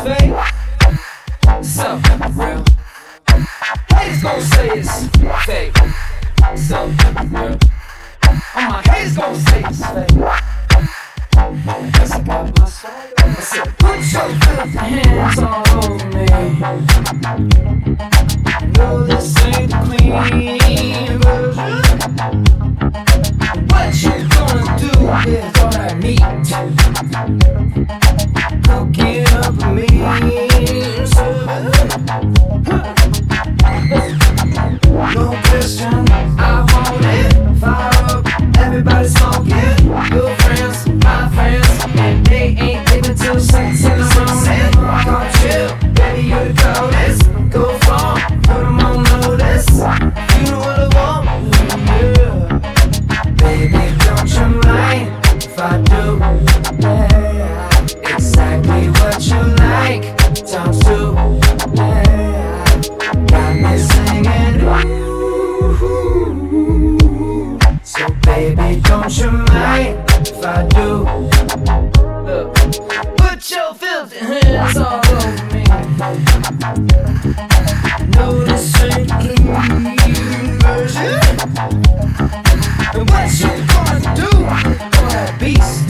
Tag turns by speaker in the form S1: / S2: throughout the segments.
S1: fake. So real. Haters gon' say it's fake. So real. All my haters gon' say it's fake. I guess I got my soul. I said, put your filthy hands all over me. No, this ain't the clean version. What you gonna do with all that meat? Cook it up for me, no question, I want it. Fire up, everybody smoking. Your friends, my friends, and they ain't leaving till 6 in the morning. Come chill, baby, you the coldest. Go far, put them on notice. You know what I want, yeah. Baby, don't you mind if I do? Yeah, exactly what you like. Times two, yeah. Got me singing, ooh. So baby, don't you mind if I do? Look, put your filthy hands all over me. No, this ain't clean version. And what you gonna do for that beast?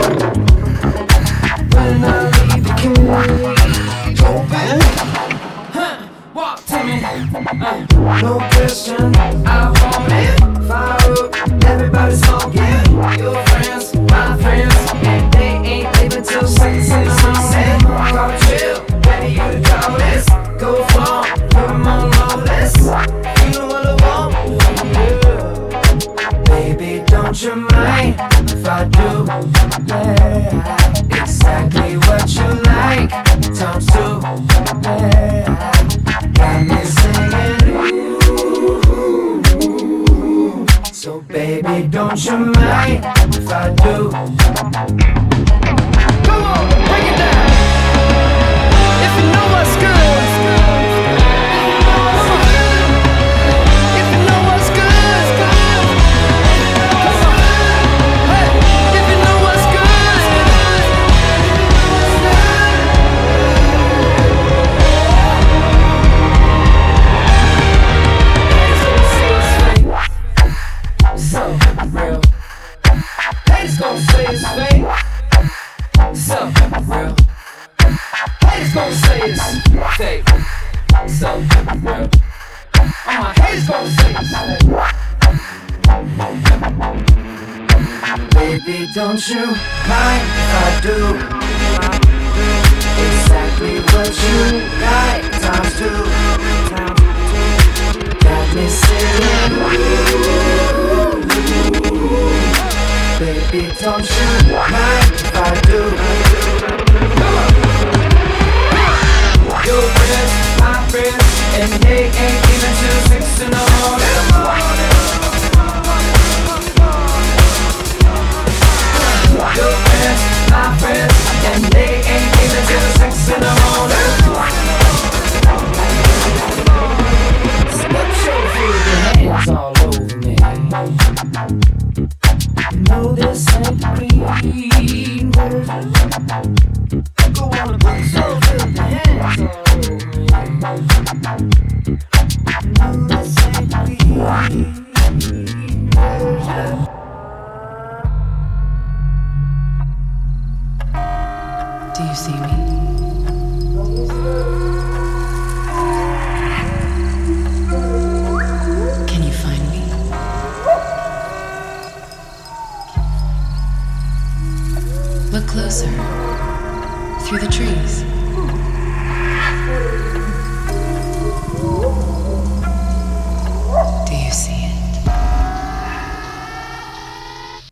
S1: When I leave the cage open, walk to me, no question, I want it. Fire up, everybody smoking. Your friends, my friends, and they ain't leaving till 6 in the morning. Come chill, baby, you the coldest. Go far, put them on notice. You know what I want, yeah. Baby, don't you mind if I do? Yeah, exactly what you like. Times two, yeah. Got me singing, ooh. So baby, don't you mind if I do? Come on, break it down. If you know what's good, if you know what's good, come on. Hey, if you know what's good, so real. Haters gon' say it's fake. So real. Haters gon' say it's fake. So real. All my haters gon' say it's fake. Baby, don't you mind if I do? Exactly what you like. Times two. Got me singing, ooh. Baby, don't you mind if I do? Your friends, my friends, and they ain't even till 6 in the morning. Your friends, my friends, and they ain't even till 6 in the morning. Put your filthy hands all over me. No, this ain't the clean version. Go on and put your filthy hands all over me. No, this ain't the clean version.
S2: Do you see me? Can you find me? Look closer. Through the trees.